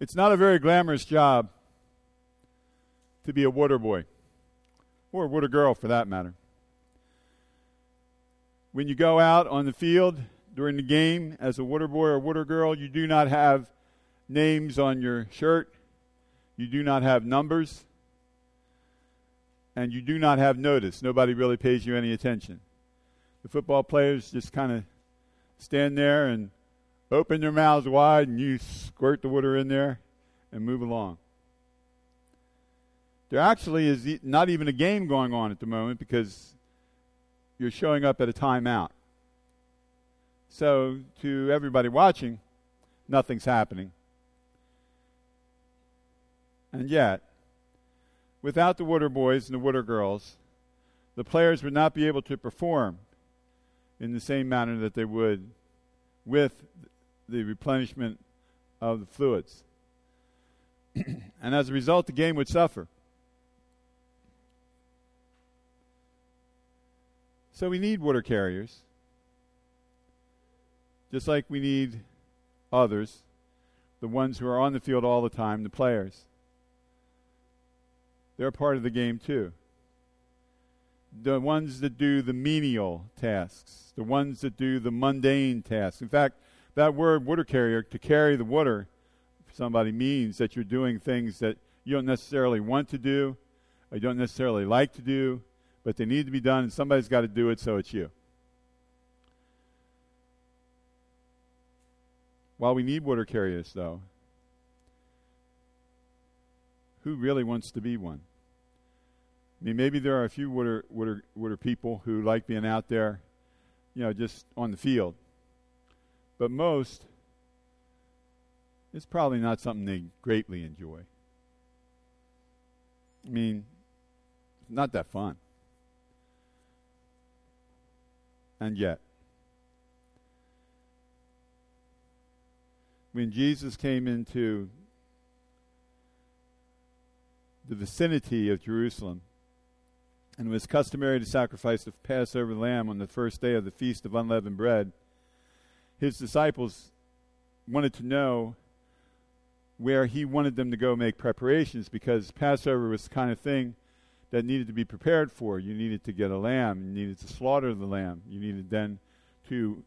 It's not a very glamorous job to be a water boy, or a water girl for that matter. When you go out on the field during the game as a water boy or water girl, you do not have names on your shirt, you do not have numbers, and you do not have notice. Nobody really pays you any attention. The football players just kind of stand there and open their mouths wide, and you squirt the water in there and move along. There actually is not even a game going on at the moment because you're showing up at a timeout. So to everybody watching, nothing's happening. And yet, without the water boys and the water girls, the players would not be able to perform in the same manner that they would with the replenishment of the fluids. And as a result, the game would suffer. So we need water carriers, just like we need others, the ones who are on the field all the time, the players. They're part of the game too. The ones that do the menial tasks, the ones that do the mundane tasks. In fact, that word water carrier, to carry the water for somebody, means that you're doing things that you don't necessarily want to do, or you don't necessarily like to do, but they need to be done, and somebody's got to do it, so it's you. While we need water carriers, though, who really wants to be one? I mean, maybe there are a few water people who like being out there, just on the field. But most, it's probably not something they greatly enjoy. I mean, it's not that fun. And yet, when Jesus came into the vicinity of Jerusalem, and it was customary to sacrifice the Passover lamb on the first day of the Feast of Unleavened Bread, his disciples wanted to know where he wanted them to go make preparations, because Passover was the kind of thing that needed to be prepared for. You needed to get a lamb. You needed to slaughter the lamb. You needed then to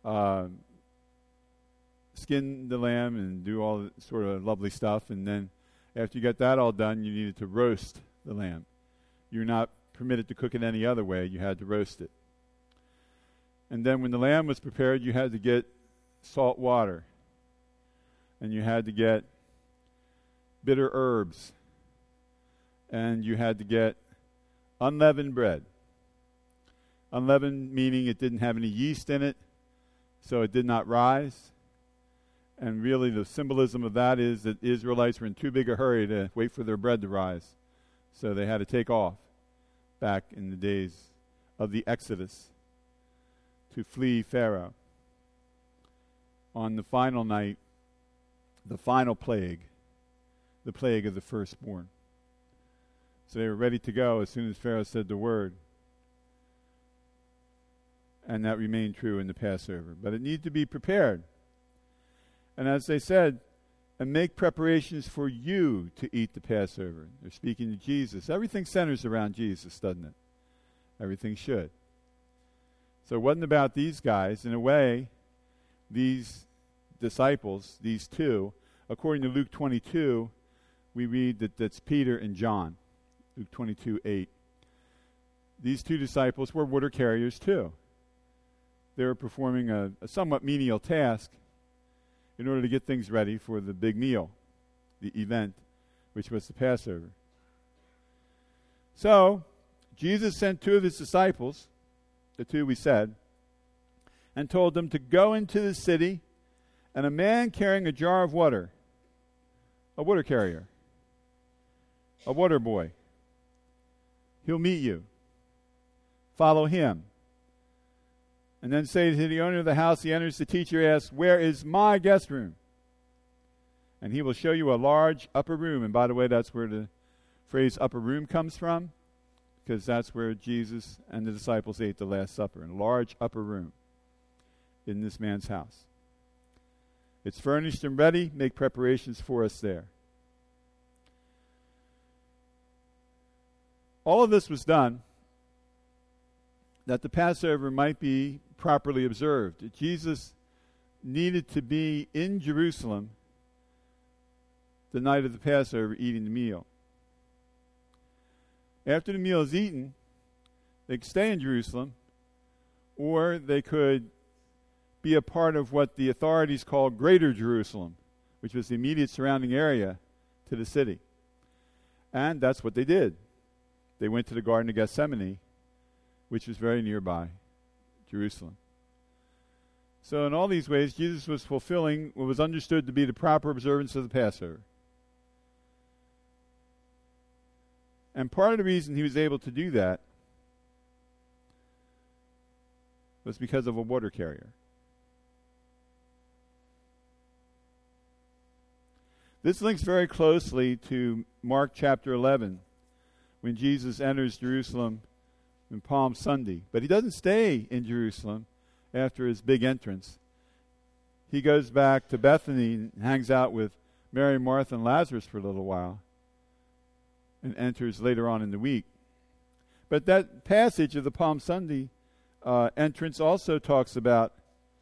skin the lamb and do all the sort of lovely stuff. And then after you got that all done, you needed to roast the lamb. You're not permitted to cook it any other way. You had to roast it. And then when the lamb was prepared, you had to get salt water. And you had to get bitter herbs. And you had to get unleavened bread. Unleavened meaning it didn't have any yeast in it, so it did not rise. And really the symbolism of that is that Israelites were in too big a hurry to wait for their bread to rise. So they had to take off back in the days of the Exodus to flee Pharaoh. On the final night, the final plague, the plague of the firstborn. So they were ready to go as soon as Pharaoh said the word. And that remained true in the Passover. But it needed to be prepared. And as they said, and make preparations for you to eat the Passover. They're speaking to Jesus. Everything centers around Jesus, doesn't it? Everything should. So it wasn't about these guys. In a way, these disciples, these two, according to Luke 22, we read that that's Peter and John. Luke 22:8. These two disciples were water carriers too. They were performing a somewhat menial task in order to get things ready for the big meal, the event, which was the Passover. So, Jesus sent two of his disciples, the two we said, and told them to go into the city, and a man carrying a jar of water, a water carrier, a water boy, he'll meet you. Follow him. And then say to the owner of the house, he enters, the teacher asks, "Where is my guest room?" And he will show you a large upper room. And by the way, that's where the phrase upper room comes from, because that's where Jesus and the disciples ate the Last Supper, in a large upper room in this man's house. It's furnished and ready. Make preparations for us there. All of this was done that the Passover might be properly observed. Jesus needed to be in Jerusalem the night of the Passover eating the meal. After the meal is eaten, they could stay in Jerusalem, or they could be a part of what the authorities called Greater Jerusalem, which was the immediate surrounding area to the city. And that's what they did. They went to the Garden of Gethsemane, which was very nearby Jerusalem. So in all these ways, Jesus was fulfilling what was understood to be the proper observance of the Passover. And part of the reason he was able to do that was because of a water carrier. This links very closely to Mark chapter 11, when Jesus enters Jerusalem on Palm Sunday. But he doesn't stay in Jerusalem after his big entrance. He goes back to Bethany and hangs out with Mary, Martha, and Lazarus for a little while, and enters later on in the week. But that passage of the Palm Sunday entrance also talks about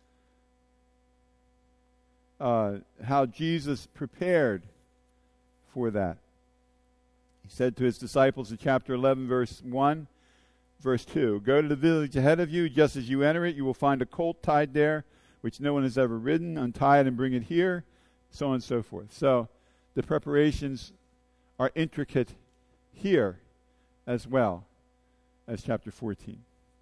how Jesus prepared for that. He said to his disciples in chapter 11, verse 1, verse 2, "Go to the village ahead of you. Just as you enter it, you will find a colt tied there, which no one has ever ridden. Untie it and bring it here," so on and so forth. So the preparations are intricate here as well as chapter 14.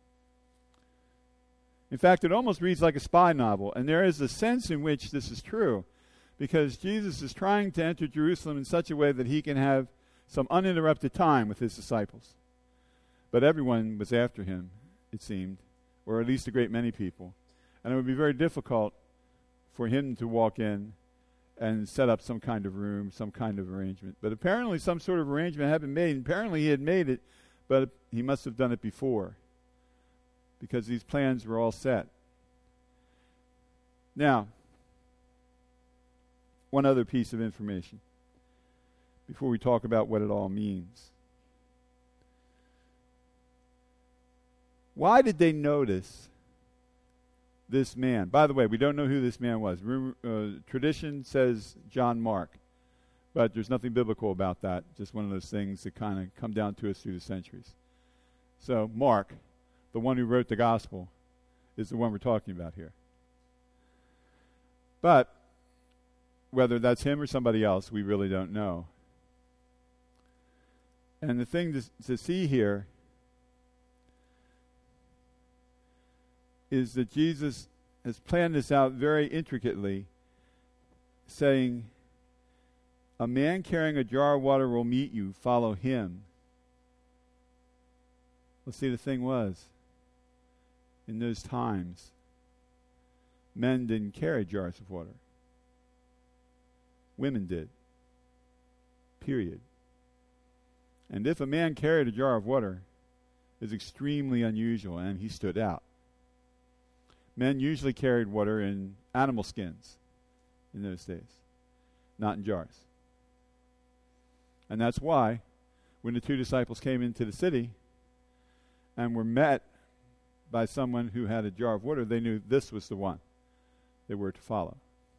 In fact, it almost reads like a spy novel, and there is a sense in which this is true, because Jesus is trying to enter Jerusalem in such a way that he can have some uninterrupted time with his disciples. But everyone was after him, it seemed, or at least a great many people. And it would be very difficult for him to walk in and set up some kind of room, some kind of arrangement. But apparently some sort of arrangement had been made. And apparently he had made it, but he must have done it before, because these plans were all set. Now, one other piece of information before we talk about what it all means. Why did they notice this man? By the way, we don't know who this man was. Tradition says John Mark, but there's nothing biblical about that. Just one of those things that kind of come down to us through the centuries. So Mark, the one who wrote the gospel, is the one we're talking about here. But whether that's him or somebody else, we really don't know. And the thing to see here is that Jesus has planned this out very intricately, saying, "A man carrying a jar of water will meet you. Follow him." Well, see, the thing was, in those times, men didn't carry jars of water. Women did. Period. And if a man carried a jar of water, it was extremely unusual, and he stood out. Men usually carried water in animal skins in those days, not in jars. And that's why when the two disciples came into the city and were met by someone who had a jar of water, they knew this was the one they were to follow.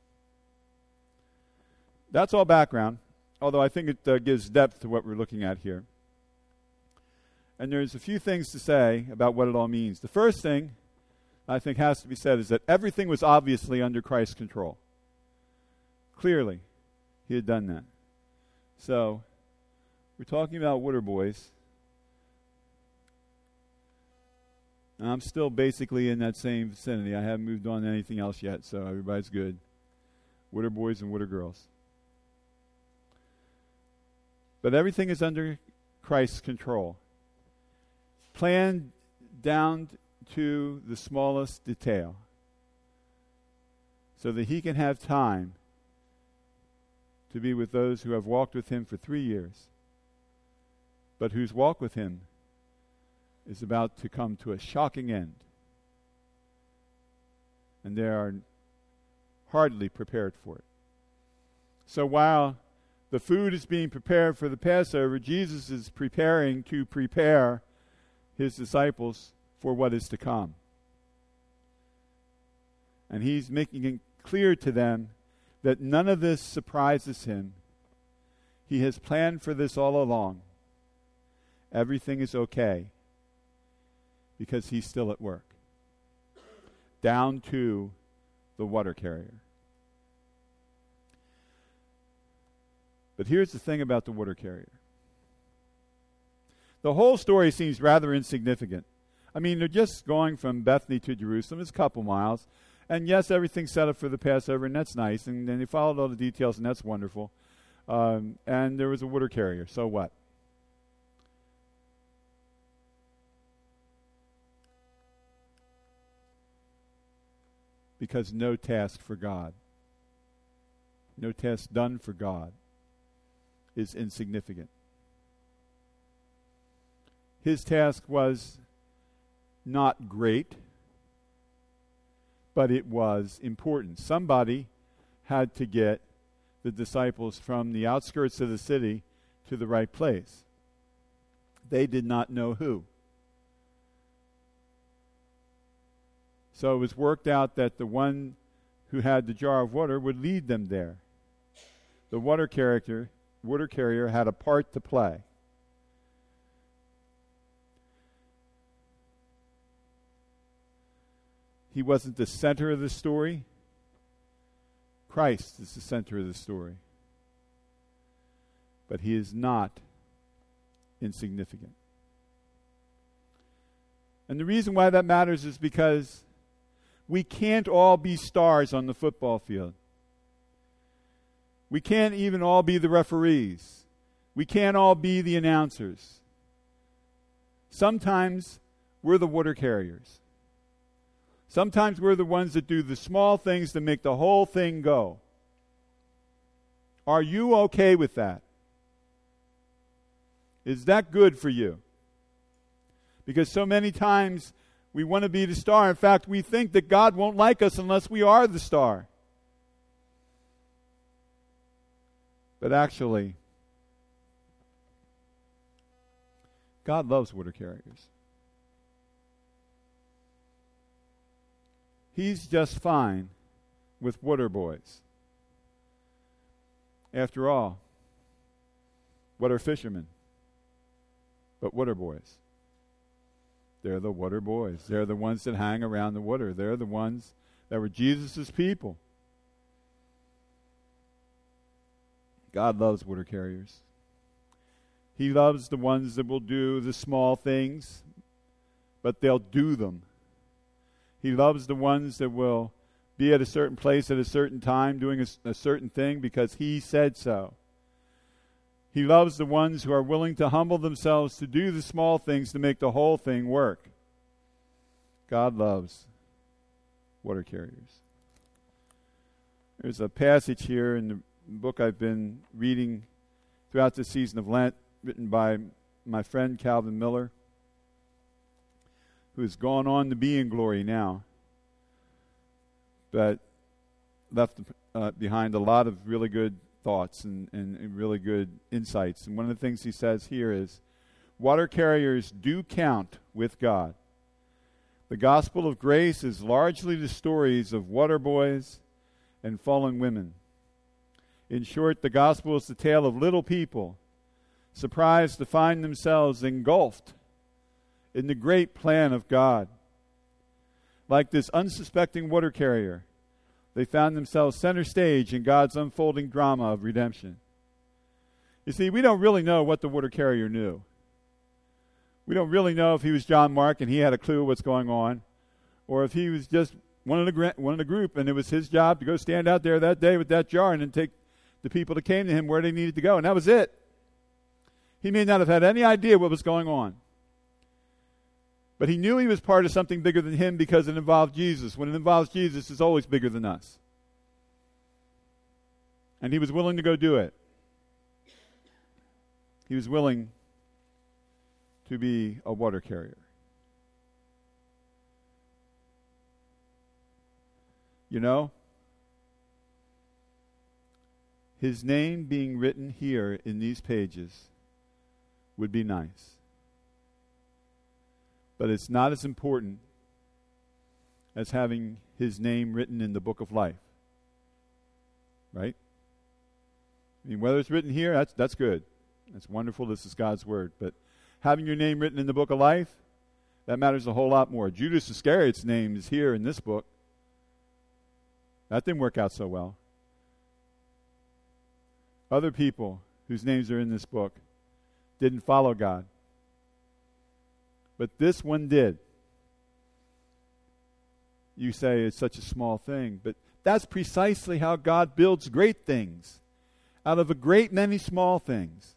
That's all background, although I think it gives depth to what we're looking at here. And there's a few things to say about what it all means. The first thing I think has to be said is that everything was obviously under Christ's control. Clearly, he had done that. So, we're talking about water boys. And I'm still basically in that same vicinity. I haven't moved on to anything else yet, so everybody's good. Water boys and water girls. But everything is under Christ's control. Planned down to the smallest detail, so that he can have time to be with those who have walked with him for 3 years, but whose walk with him is about to come to a shocking end. And they are heartily prepared for it. So while the food is being prepared for the Passover, Jesus is preparing to prepare his disciples for what is to come. And he's making it clear to them that none of this surprises him. He has planned for this all along. Everything is okay because he's still at work. Down to the water carrier. But here's the thing about the water carrier. The whole story seems rather insignificant. I mean, they're just going from Bethany to Jerusalem. It's a couple miles. And yes, everything's set up for the Passover, and that's nice. And they followed all the details, and that's wonderful. And there was a water carrier. So what? Because no task for God, no task done for God is insignificant. His task was not great, but it was important. Somebody had to get the disciples from the outskirts of the city to the right place. They did not know who. So it was worked out that the one who had the jar of water would lead them there. The water carrier had a part to play. He wasn't the center of the story. Christ is the center of the story. But he is not insignificant. And the reason why that matters is because we can't all be stars on the football field. We can't even all be the referees. We can't all be the announcers. Sometimes we're the water carriers. Sometimes we're the ones that do the small things to make the whole thing go. Are you okay with that? Is that good for you? Because so many times we want to be the star. In fact, we think that God won't like us unless we are the star. But actually, God loves water carriers. He's just fine with water boys. After all, what are fishermen but water boys? They're the water boys. They're the ones that hang around the water. They're the ones that were Jesus' people. God loves water carriers. He loves the ones that will do the small things, but they'll do them. He loves the ones that will be at a certain place at a certain time doing a certain thing because he said so. He loves the ones who are willing to humble themselves to do the small things to make the whole thing work. God loves water carriers. There's a passage here in the book I've been reading throughout the season of Lent, written by my friend Calvin Miller, who has gone on to be in glory now, but left behind a lot of really good thoughts and really good insights. And one of the things he says here is, water carriers do count with God. The gospel of grace is largely the stories of water boys and fallen women. In short, the gospel is the tale of little people surprised to find themselves engulfed in the great plan of God. Like this unsuspecting water carrier, they found themselves center stage in God's unfolding drama of redemption. You see, we don't really know what the water carrier knew. We don't really know if he was John Mark and he had a clue what's going on, or if he was just one of the group and it was his job to go stand out there that day with that jar and then take the people that came to him where they needed to go, and that was it. He may not have had any idea what was going on. But he knew he was part of something bigger than him because it involved Jesus. When it involves Jesus, it's always bigger than us. And he was willing to go do it. He was willing to be a water carrier. You know, his name being written here in these pages would be nice. But it's not as important as having his name written in the book of life. Right? I mean, whether it's written here, that's good. That's wonderful. This is God's word. But having your name written in the book of life, that matters a whole lot more. Judas Iscariot's name is here in this book. That didn't work out so well. Other people whose names are in this book didn't follow God. But this one did. You say it's such a small thing, but that's precisely how God builds great things out of a great many small things.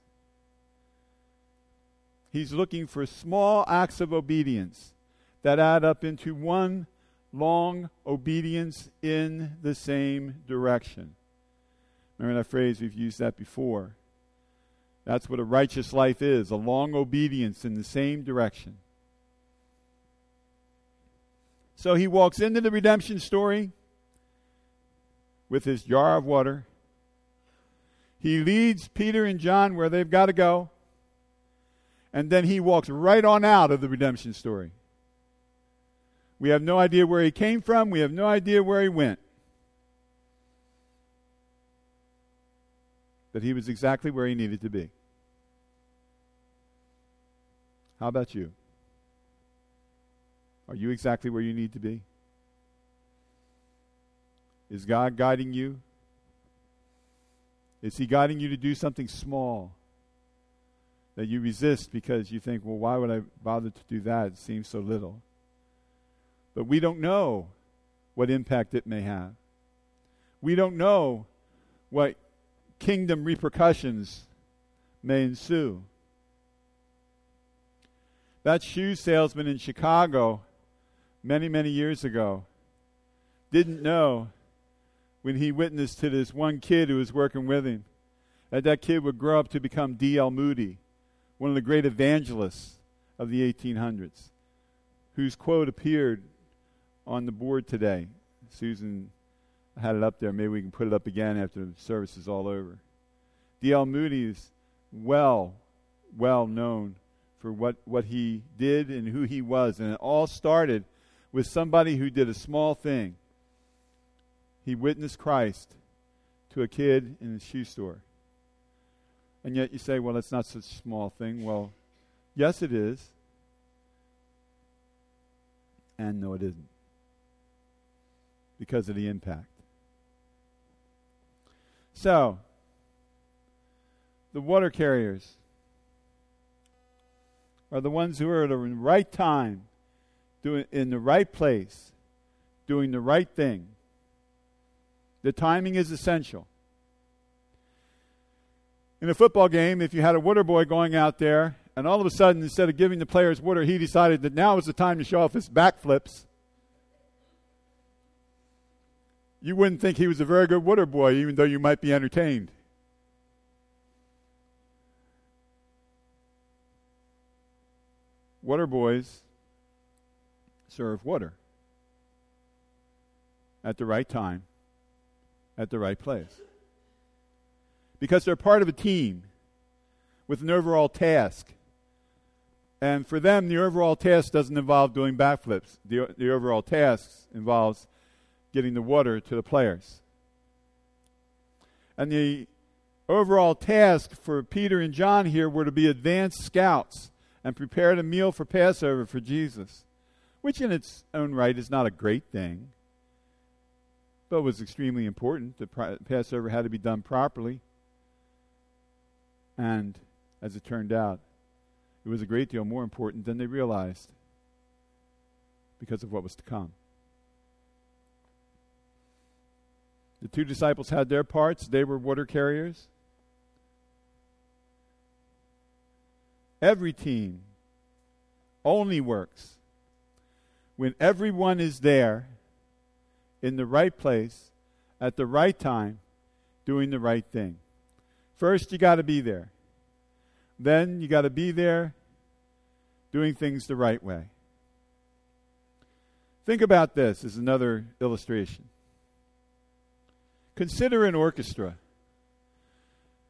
He's looking for small acts of obedience that add up into one long obedience in the same direction. Remember that phrase? We've used that before. That's what a righteous life is, a long obedience in the same direction. So he walks into the redemption story with his jar of water. He leads Peter and John where they've got to go. And then he walks right on out of the redemption story. We have no idea where he came from. We have no idea where he went. But he was exactly where he needed to be. How about you? Are you exactly where you need to be? Is God guiding you? Is he guiding you to do something small that you resist because you think, well, why would I bother to do that? It seems so little. But we don't know what impact it may have. We don't know what kingdom repercussions may ensue. That shoe salesman in Chicago many, many years ago didn't know when he witnessed to this one kid who was working with him that kid would grow up to become D.L. Moody, one of the great evangelists of the 1800s, whose quote appeared on the board today. Susan had it up there. Maybe we can put it up again after the service is all over. D.L. Moody is well known for what he did and who he was. And it all started with somebody who did a small thing. He witnessed Christ to a kid in a shoe store. And yet you say, well, that's not such a small thing. Well, yes, it is. And no, it isn't. Because of the impact. So, the water carriers are the ones who are at the right time, doing in the right place, doing the right thing. The timing is essential. In a football game, if you had a water boy going out there, and all of a sudden, instead of giving the players water, he decided that now is the time to show off his backflips, you wouldn't think he was a very good water boy, even though you might be entertained. Water boys serve water at the right time, at the right place. Because they're part of a team with an overall task. And for them, the overall task doesn't involve doing backflips. The overall task involves getting the water to the players. And the overall task for Peter and John here were to be advanced scouts and prepared a meal for Passover for Jesus, which in its own right is not a great thing, but was extremely important. The Passover had to be done properly. And as it turned out, it was a great deal more important than they realized because of what was to come. The two disciples had their parts. They were water carriers. Every team only works when everyone is there in the right place at the right time doing the right thing. First, you got to be there. Then you got to be there doing things the right way. Think about this as another illustration. Consider an orchestra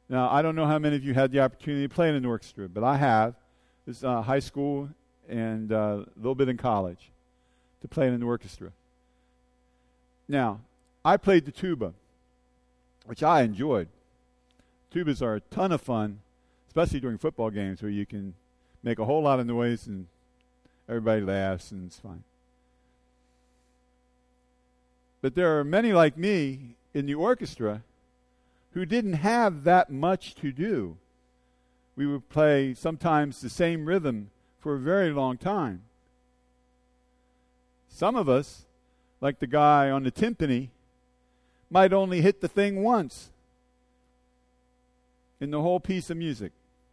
Now, I don't know how many of you had the opportunity to play in an orchestra, but I have. This high school and a little bit in college to play in an orchestra. Now, I played the tuba, which I enjoyed. Tubas are a ton of fun, especially during football games where you can make a whole lot of noise and everybody laughs and it's fine. But there are many like me in the orchestra who didn't have that much to do. We would play sometimes the same rhythm for a very long time. Some of us, like the guy on the timpani, might only hit the thing once in the whole piece of music.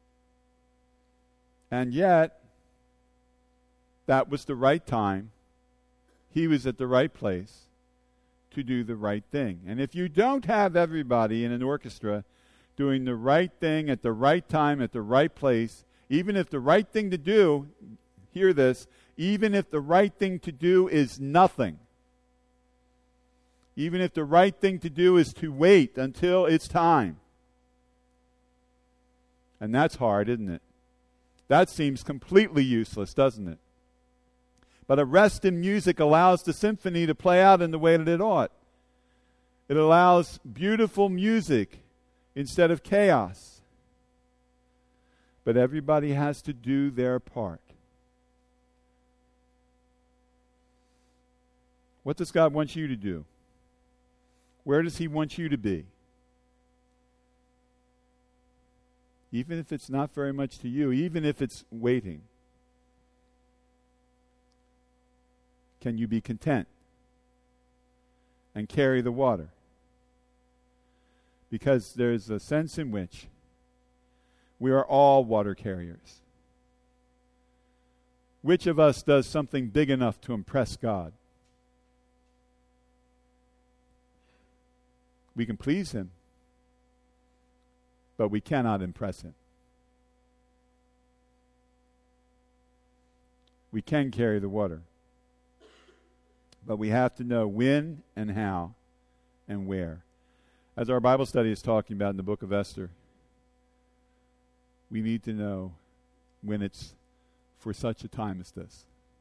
And yet, that was the right time. He was at the right place to do the right thing. And if you don't have everybody in an orchestra doing the right thing at the right time at the right place, even if the right thing to do, hear this, even if the right thing to do is nothing, even if the right thing to do is to wait until it's time. And that's hard, isn't it? That seems completely useless, doesn't it? But a rest in music allows the symphony to play out in the way that it ought. It allows beautiful music instead of chaos. But everybody has to do their part. What does God want you to do? Where does He want you to be? Even if it's not very much to you, even if it's waiting. Can you be content and carry the water? Because there's a sense in which we are all water carriers. Which of us does something big enough to impress God? We can please Him, but we cannot impress Him. We can carry the water, but we have to know when and how and where. As our Bible study is talking about in the book of Esther, we need to know when it's for such a time as this.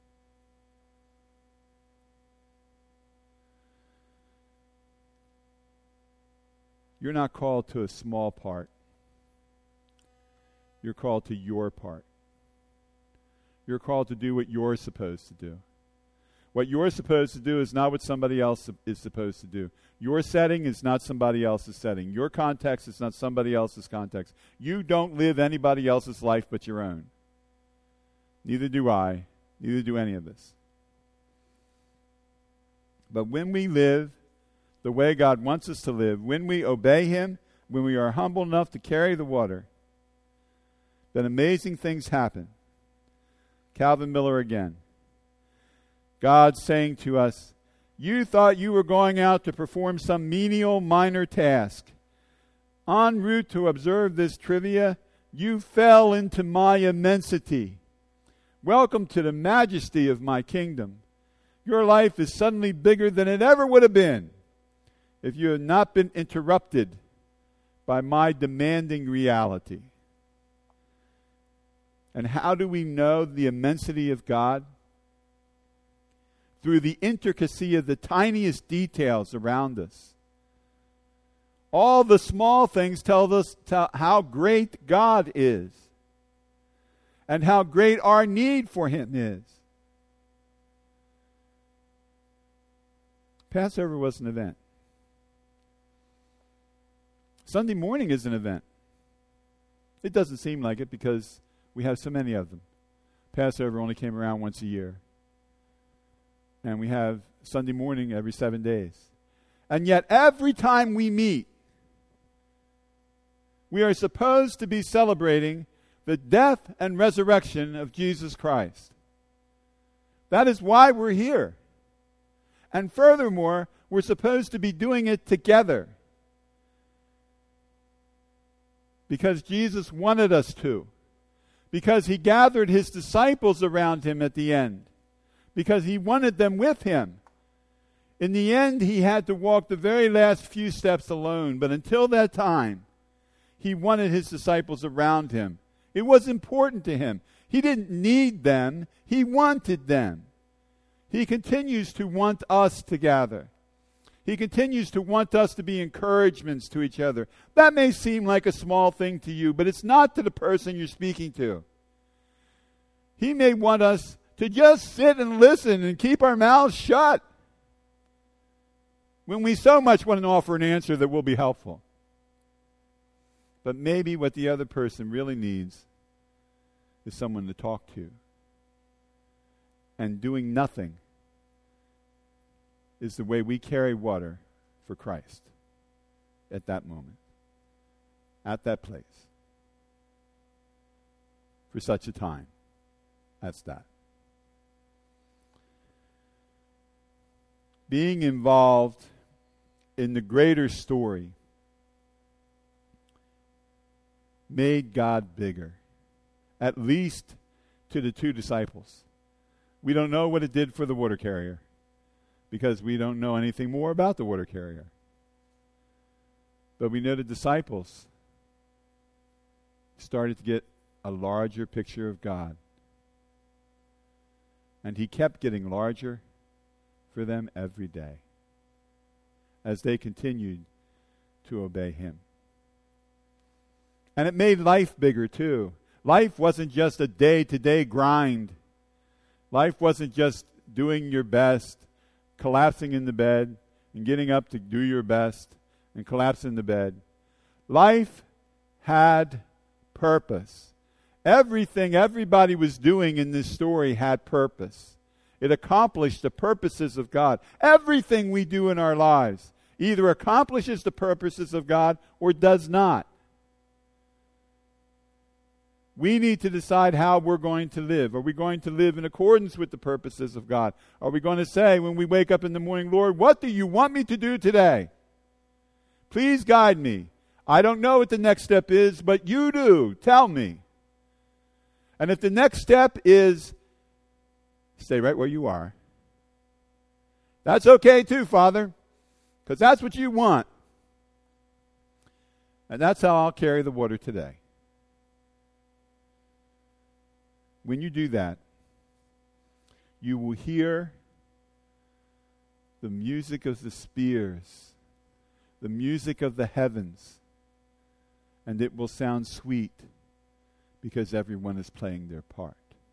You're not called to a small part. You're called to your part. You're called to do what you're supposed to do. What you're supposed to do is not what somebody else is supposed to do. Your setting is not somebody else's setting. Your context is not somebody else's context. You don't live anybody else's life but your own. Neither do I. Neither do any of us. But when we live the way God wants us to live, when we obey Him, when we are humble enough to carry the water, then amazing things happen. Calvin Miller again. God saying to us, you thought you were going out to perform some menial minor task. En route to observe this trivia, you fell into my immensity. Welcome to the majesty of my kingdom. Your life is suddenly bigger than it ever would have been if you had not been interrupted by my demanding reality. And how do we know the immensity of God? Through the intricacy of the tiniest details around us. All the small things tell us how great God is and how great our need for Him is. Passover was an event. Sunday morning is an event. It doesn't seem like it because we have so many of them. Passover only came around once a year. And we have Sunday morning every 7 days. And yet every time we meet, we are supposed to be celebrating the death and resurrection of Jesus Christ. That is why we're here. And furthermore, we're supposed to be doing it together. Because Jesus wanted us to. Because He gathered His disciples around Him at the end. Because He wanted them with Him. In the end, He had to walk the very last few steps alone. But until that time, He wanted his disciples around him. It was important to him. He didn't need them. He wanted them. He continues to want us to gather. He continues to want us to be encouragements to each other. That may seem like a small thing to you, but it's not to the person you're speaking to. He may want us to just sit and listen and keep our mouths shut when we so much want to offer an answer that will be helpful. But maybe what the other person really needs is someone to talk to. And doing nothing is the way we carry water for Christ at that moment, at that place, for such a time as that. Being involved in the greater story made God bigger, at least to the two disciples. We don't know what it did for the water carrier because we don't know anything more about the water carrier. But we know the disciples started to get a larger picture of God. And he kept getting larger for them every day as they continued to obey him. And it made life bigger too. Life wasn't just a day-to-day grind. Life wasn't just doing your best, collapsing in the bed, and getting up to do your best, and collapse in the bed. Life had purpose. Everything everybody was doing in this story had purpose. It accomplished the purposes of God. Everything we do in our lives either accomplishes the purposes of God or does not. We need to decide how we're going to live. Are we going to live in accordance with the purposes of God? Are we going to say when we wake up in the morning, Lord, what do you want me to do today? Please guide me. I don't know what the next step is, but you do. Tell me. And if the next step is stay right where you are, that's okay too, Father, because that's what you want. And that's how I'll carry the water today. When you do that, you will hear the music of the spheres, the music of the heavens, and it will sound sweet because everyone is playing their part.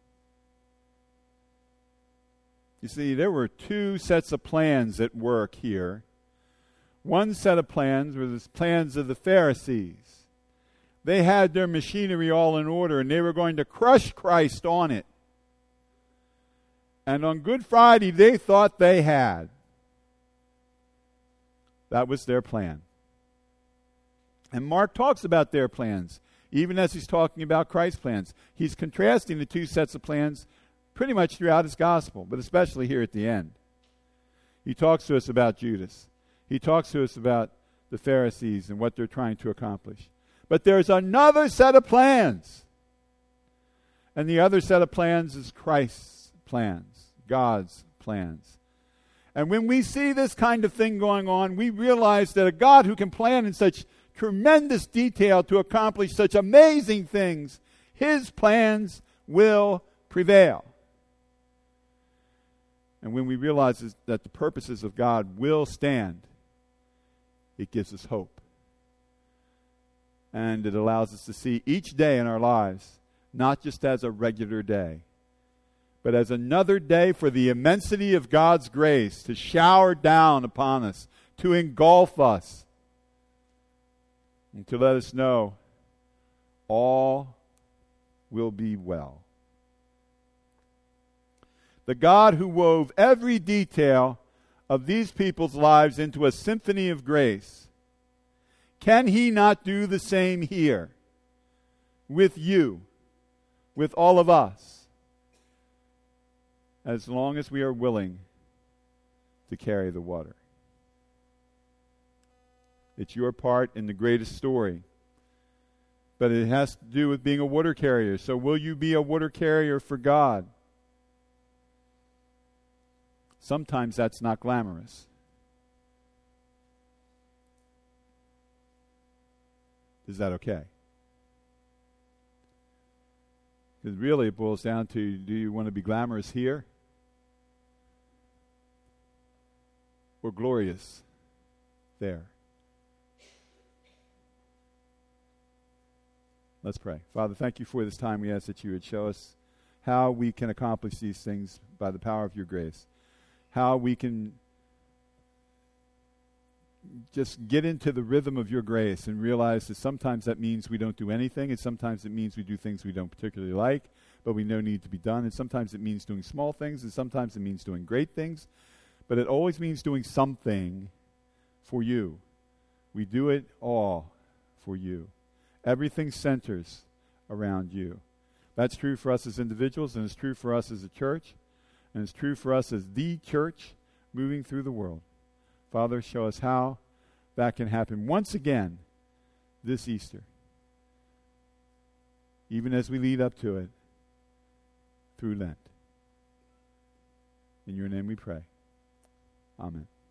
You see, there were two sets of plans at work here. One set of plans were the plans of the Pharisees. They had their machinery all in order, and they were going to crush Christ on it. And on Good Friday, they thought they had. That was their plan. And Mark talks about their plans, even as he's talking about Christ's plans. He's contrasting the two sets of plans pretty much throughout his gospel, but especially here at the end. He talks to us about Judas. He talks to us about the Pharisees and what they're trying to accomplish. But there's another set of plans. And the other set of plans is Christ's plans, God's plans. And when we see this kind of thing going on, we realize that a God who can plan in such tremendous detail to accomplish such amazing things, his plans will prevail. And when we realize that the purposes of God will stand, it gives us hope. And it allows us to see each day in our lives, not just as a regular day, but as another day for the immensity of God's grace to shower down upon us, to engulf us, and to let us know all will be well. The God who wove every detail of these people's lives into a symphony of grace, can he not do the same here with you, with all of us, as long as we are willing to carry the water? It's your part in the greatest story, but it has to do with being a water carrier. So will you be a water carrier for God? Sometimes that's not glamorous. is that okay? Because really it boils down to, do you want to be glamorous here or glorious there? Let's pray. Father, thank you for this time. We ask that you would show us how we can accomplish these things by the power of your grace. How we can just get into the rhythm of your grace and realize that sometimes that means we don't do anything, and sometimes it means we do things we don't particularly like, but we know need to be done, and sometimes it means doing small things, and sometimes it means doing great things, but it always means doing something for you. We do it all for you. Everything centers around you. That's true for us as individuals, and it's true for us as a church, and it's true for us as the church moving through the world. Father, show us how that can happen once again this Easter, even as we lead up to it through Lent. In your name we pray. Amen.